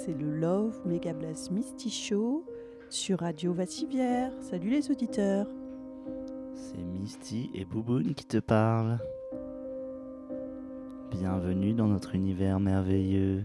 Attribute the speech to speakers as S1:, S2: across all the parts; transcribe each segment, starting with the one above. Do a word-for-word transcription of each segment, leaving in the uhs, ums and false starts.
S1: c'est le Love Mega Blast Misty Show sur Radio Vassivière. Salut les auditeurs.
S2: C'est Misty et Bouboune qui te parlent. Bienvenue dans notre univers merveilleux.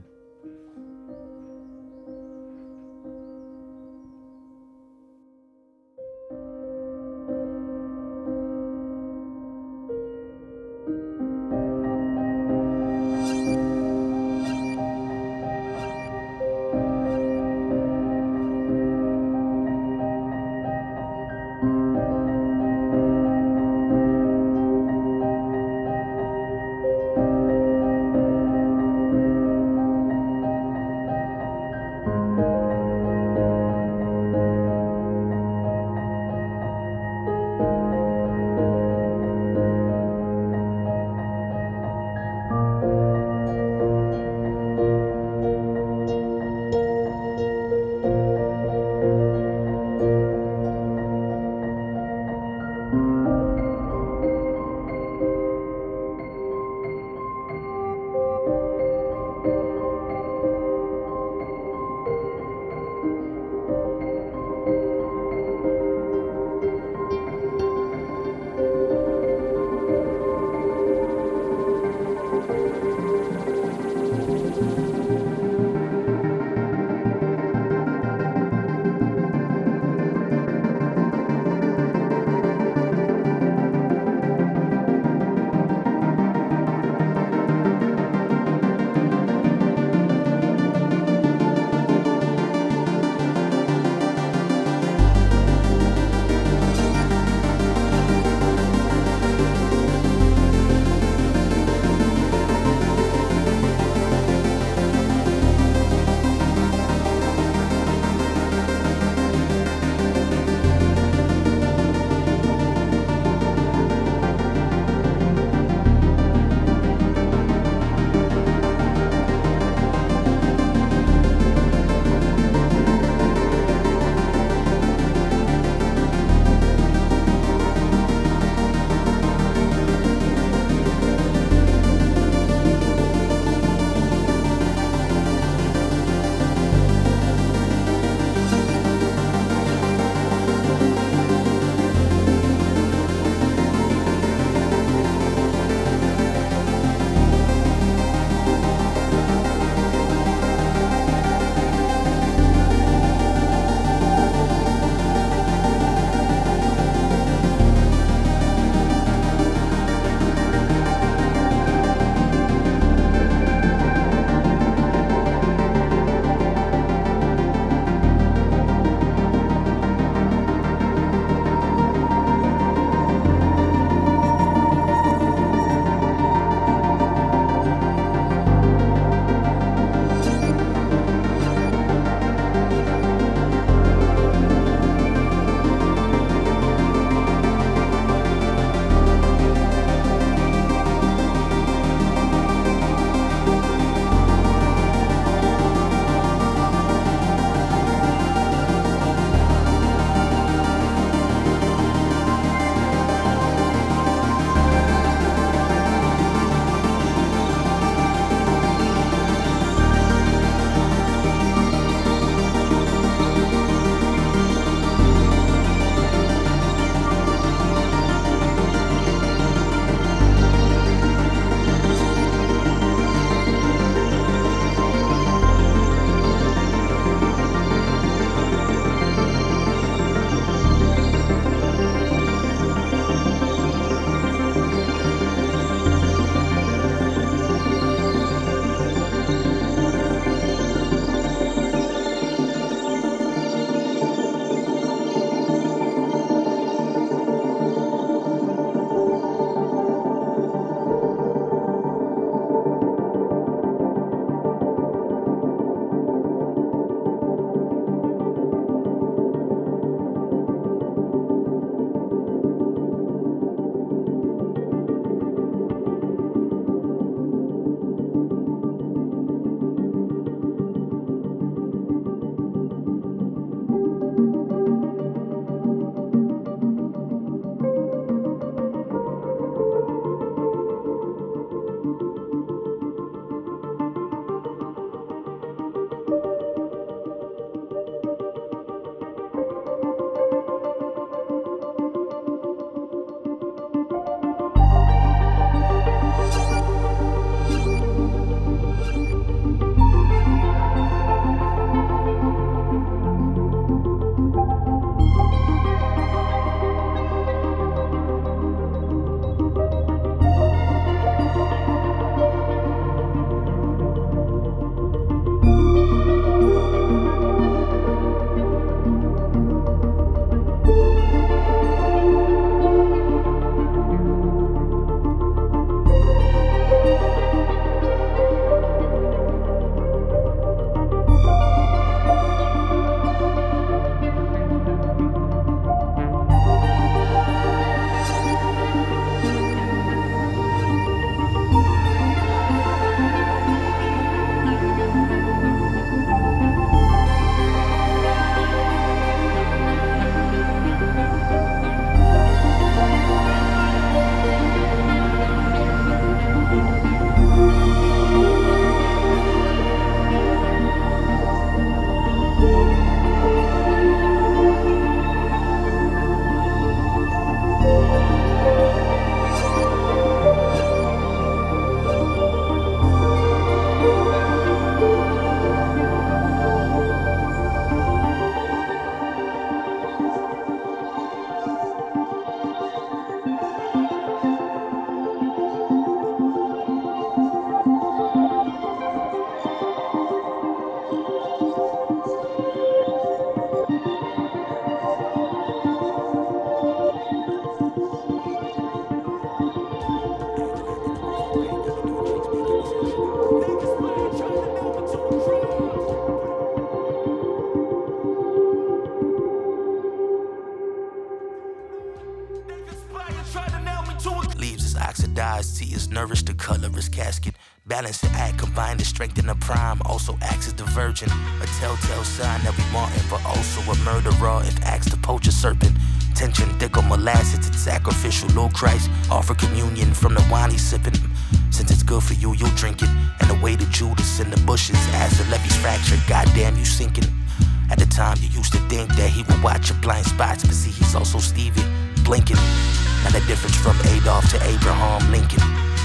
S3: his casket. Balance and act combined to strengthen the prime. Also acts as the virgin, a telltale sign that we wantin', but also a murderer if acts to poach a serpent. Tension thick on molasses, it's sacrificial. Lord Christ, offer communion from the wine he's sipping. Since it's good for you, you'll drink it. And the way to Judas in the bushes as the levees fractured, goddamn you sinking. At the time you used to think that he would watch your blind spots, but see he's also Stevie, blinking. Now the difference from Adolf to Abraham Lincoln.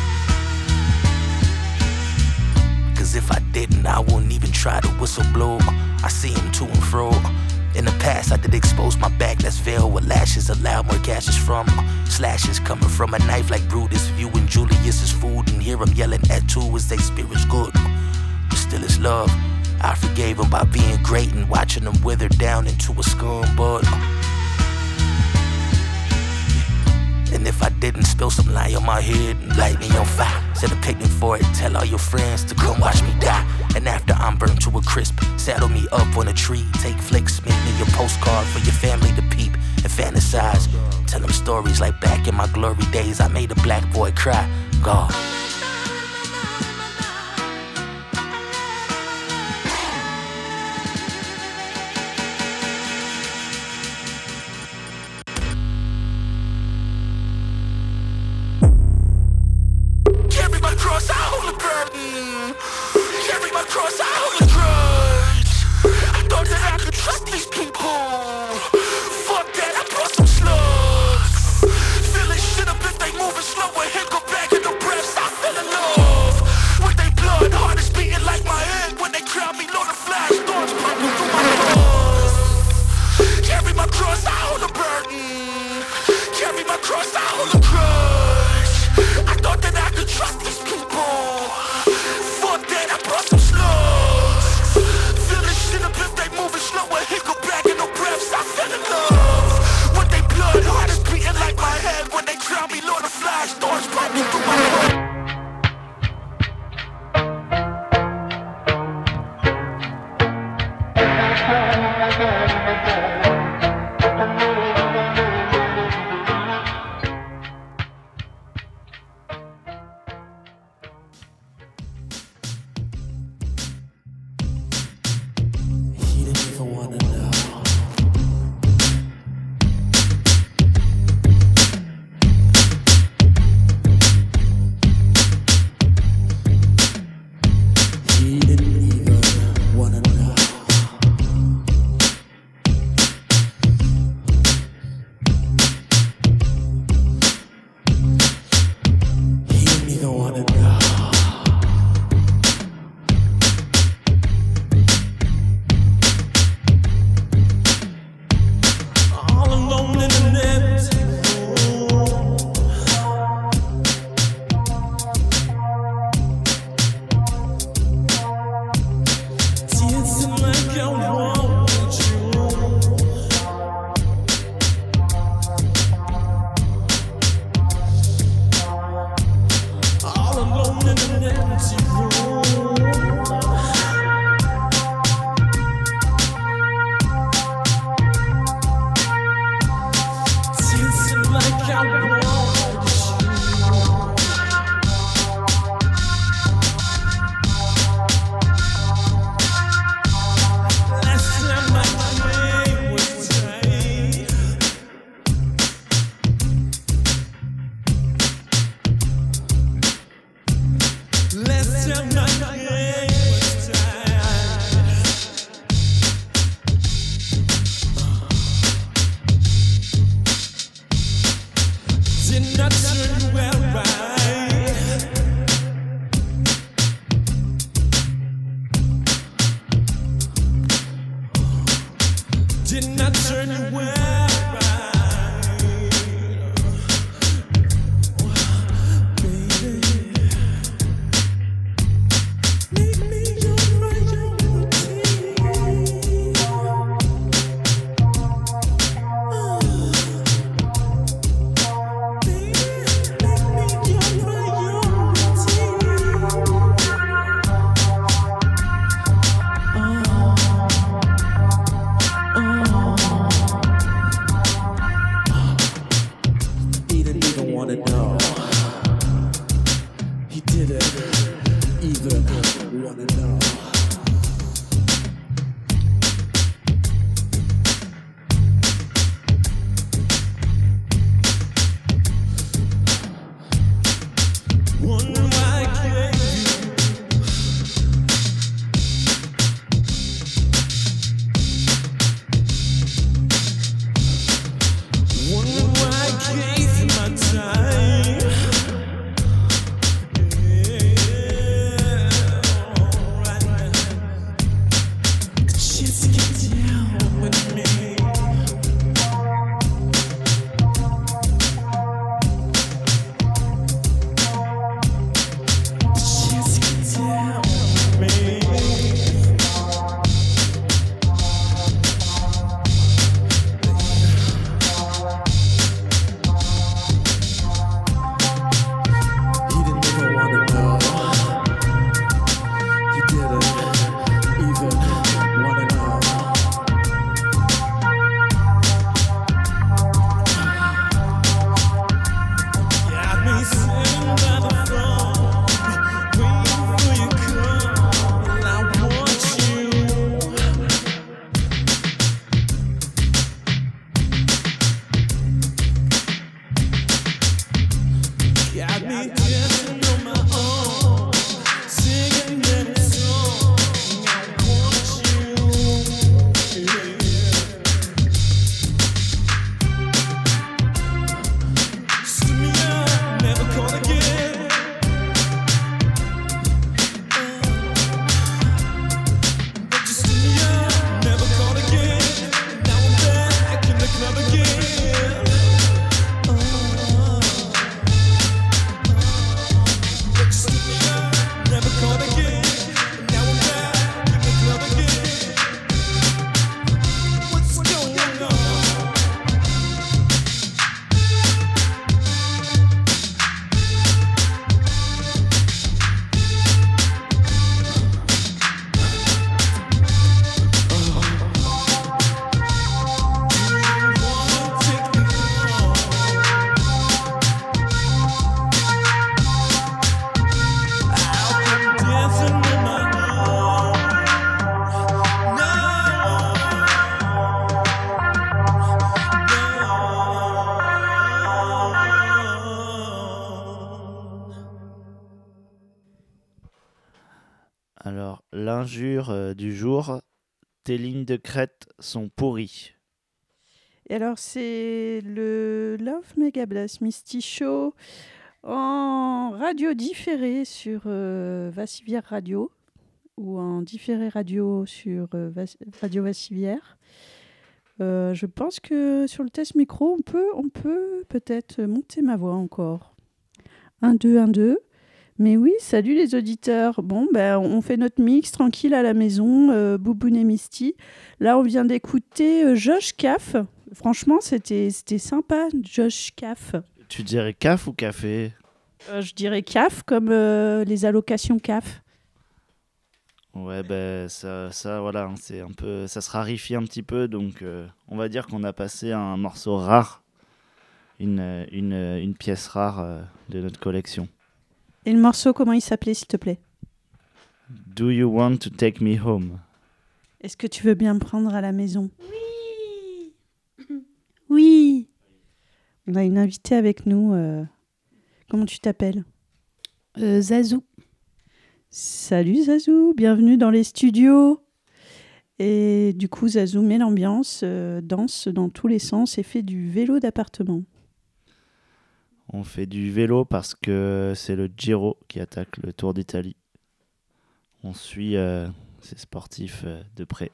S3: Cause if I didn't, I wouldn't even try to whistle blow. I see him to and fro. In the past, I did expose my back that's veiled with lashes. Allow more gashes from slashes coming from a knife like Brutus. Viewing Julius's food and hear him yelling at two as they spirits good. But still it's love. I forgave him by being great and watching him wither down into a scum bud. And if I didn't spill some lye on my head and light me on fire, set a picnic for it, tell all your friends to come watch me die. And after I'm burnt to a crisp, saddle me up on a tree, take flicks, make me your postcard for your family to peep and fantasize. Tell them stories like back in my glory days, I made a black boy cry. God.
S2: Alors, l'injure euh, du jour, tes lignes de crête sont pourries.
S1: Et alors, c'est le Love Mega Blast Misty Show en radio différé sur euh, Vassivière Radio ou en différé radio sur euh, Vas- Radio Vassivière. Euh, je pense que sur le test micro, on peut, on peut peut-être monter ma voix encore. un, deux, un, deux. Mais oui, salut les auditeurs. Bon, ben, on fait notre mix tranquille à la maison, euh, Bouboune et Misty. Là, on vient d'écouter euh, Josh Caff. Franchement, c'était, c'était sympa, Josh Caff.
S2: Tu dirais caf ou café ?
S1: Euh, je dirais C A F, comme euh, les allocations C A F.
S2: Ouais, ben ça, ça, voilà, hein, c'est un peu, ça se raréfie un petit peu, donc euh, on va dire qu'on a passé un morceau rare, une, une, une pièce rare euh, de notre collection.
S1: Et le morceau, comment il s'appelait, s'il te plaît ?
S2: Do you want to take me home ?
S1: Est-ce que tu veux bien me prendre à la maison ? Oui. Oui. On a une invitée avec nous. euh, Comment tu t'appelles ?
S4: Euh, Zazou.
S1: Salut Zazou, bienvenue dans les studios. Et du coup, Zazou met l'ambiance, euh, danse dans tous les sens et fait du vélo d'appartement.
S2: On fait du vélo parce que c'est le Giro qui attaque le Tour d'Italie. On suit euh, ces sportifs euh, de près.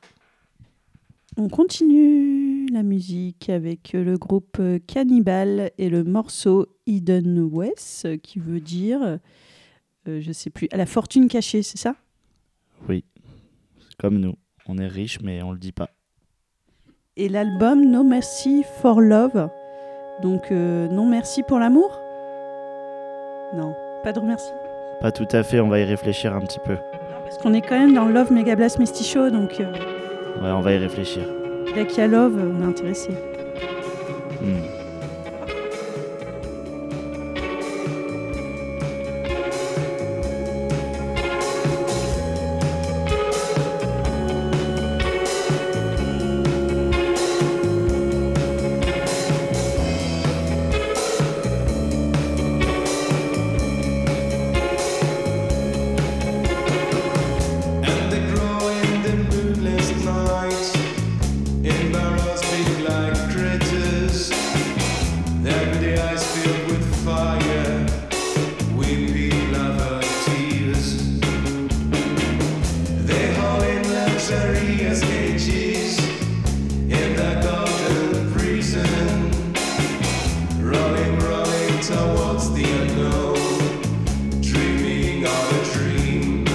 S1: On continue la musique avec le groupe Cannibal et le morceau Hidden West, qui veut dire, euh, je sais plus, à la fortune cachée, c'est ça ?
S2: Oui, c'est comme nous. On est riches, mais on le dit pas.
S1: Et l'album No Mercy for Love. Donc, euh, non merci pour l'amour ? Non, pas de remercie.
S2: Pas tout à fait, on va y réfléchir un petit peu.
S1: Parce qu'on est quand même dans le Love Mega Blast Misty Show, donc euh,
S2: Ouais, on va y réfléchir.
S1: là qu'il y a Love, on est intéressé.
S2: Hmm.
S5: solitary as cages in the golden prison, rolling, rolling towards the unknown, dreaming of a dream.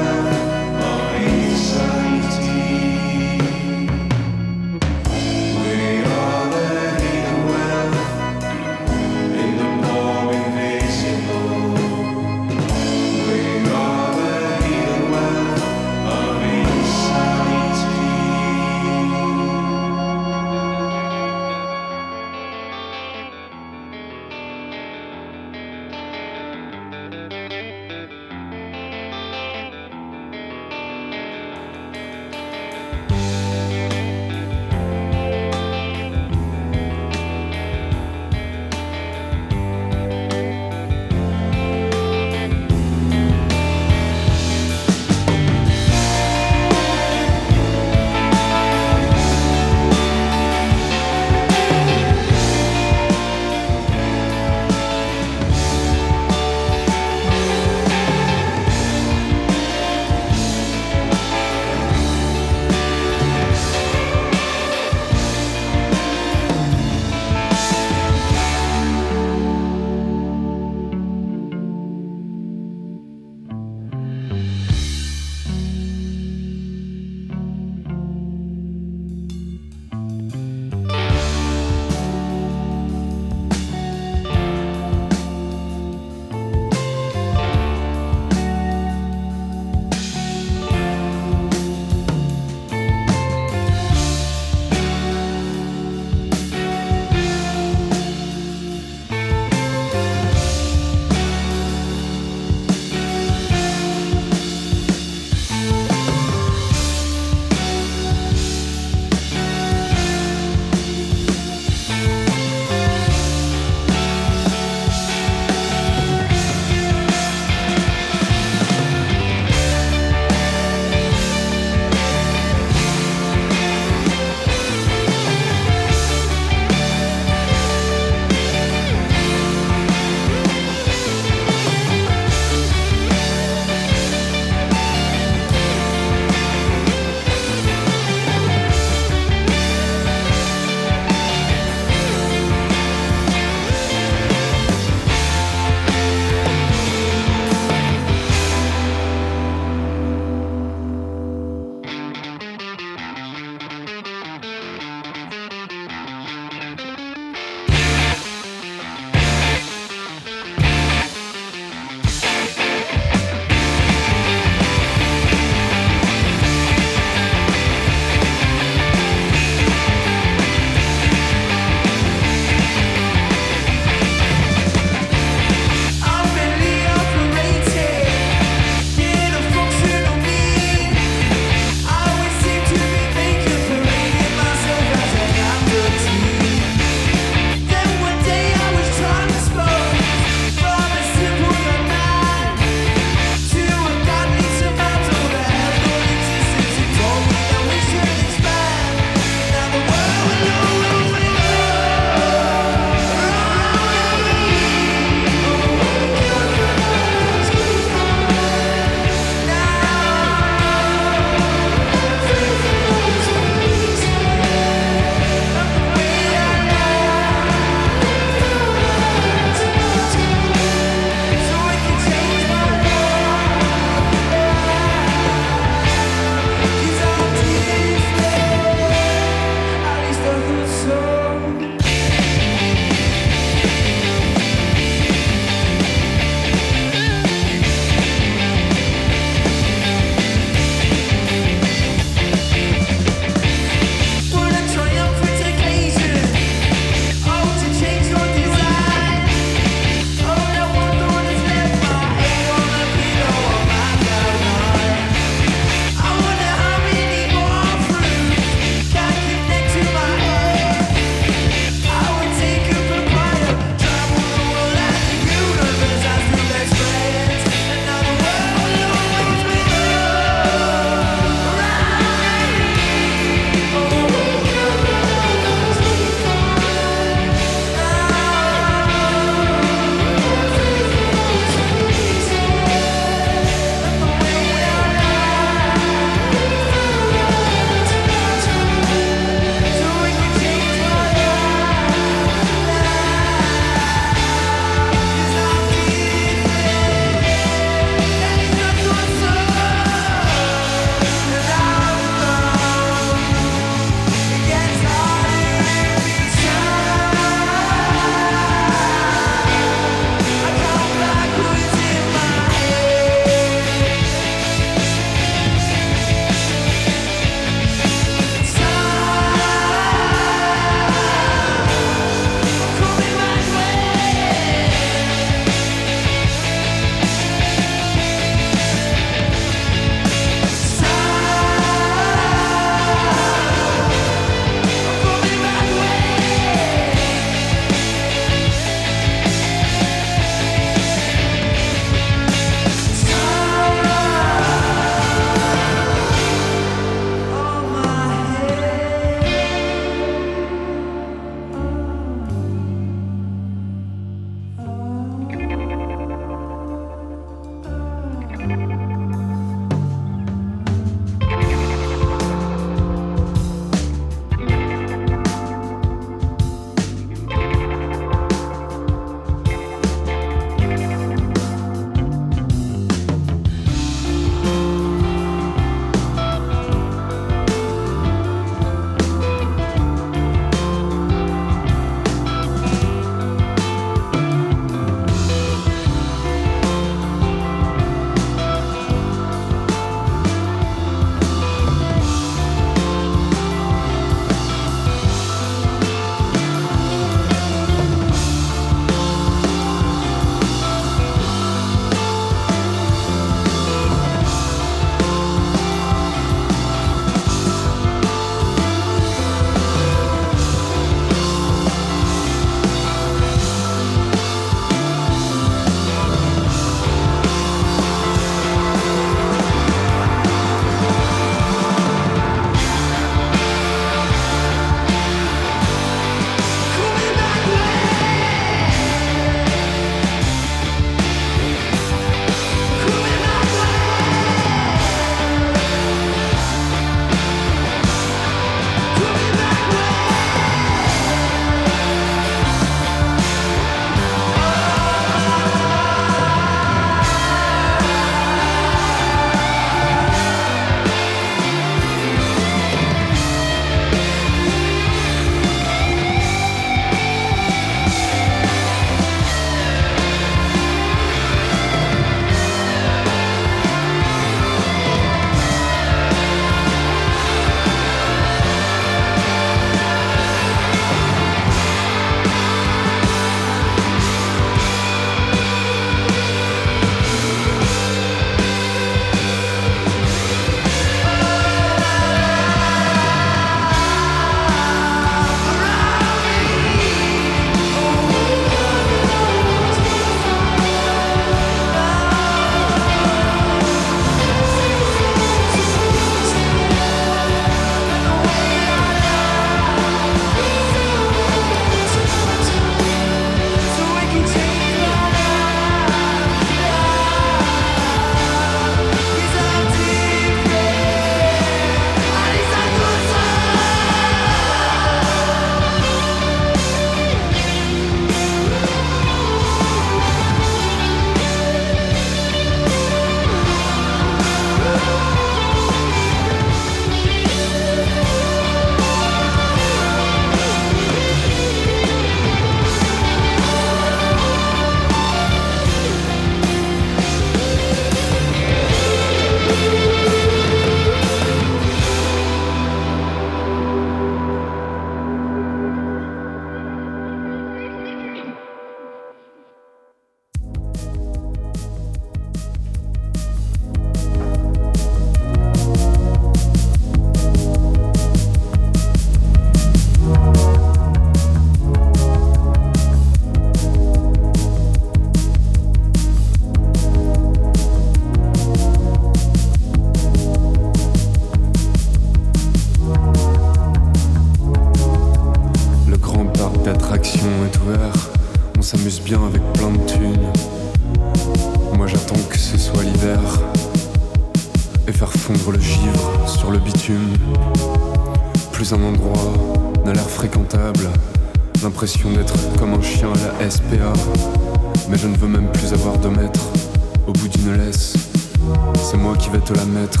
S6: bien avec plein de thunes. Moi j'attends que ce soit l'hiver et faire fondre le givre sur le bitume. Plus un endroit n'a l'air fréquentable, l'impression d'être comme un chien à la S P A. Mais je ne veux même plus avoir de maître au bout d'une laisse. C'est moi qui vais te la mettre.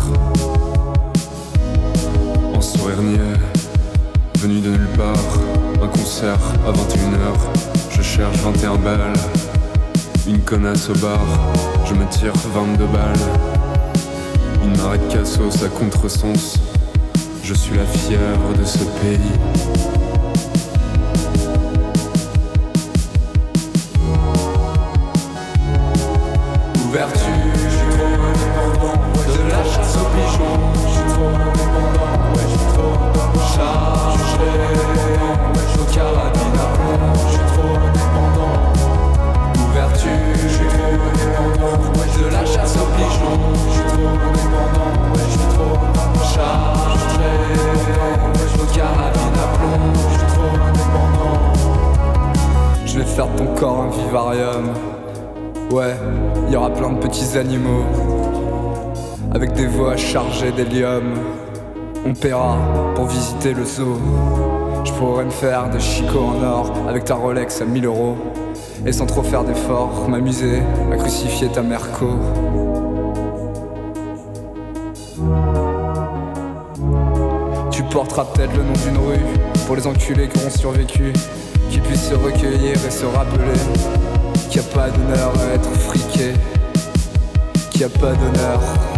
S6: En sourire niais, venu de nulle part, un concert à vingt et une heures. Je cherche vingt et un balles, une connasse au bar, je me tire vingt-deux balles. Une marée de cassos à contresens, je suis la fièvre de ce pays. Ouverture, je suis trop indépendant, ouais, de la chasse aux pigeons. Je suis trop indépendant, ouais, je suis trop indépendant. Chargé, ouais, je suis au carabine à plomb. Je suis trop indépendant. Ouverture, je suis trop indépendant, ouais, de la chasse aux pigeons. Je suis trop indépendant, ouais, je suis trop indépendant. Chargé, ouais, je suis au carabine à plomb. Je suis trop indépendant. Je vais faire de ton corps un vivarium. Ouais, il y aura plein de petits animaux avec des voix chargées d'hélium. On paiera pour visiter le zoo. Je pourrais me faire des chicots en or avec ta Rolex à mille euros. Et sans trop faire d'efforts, m'amuser à crucifier ta Merco. Tu porteras peut-être le nom d'une rue pour les enculés qui auront survécu, qui puissent se recueillir et se rappeler qu'il n'y a pas d'honneur à être friqué, qu'il n'y a pas d'honneur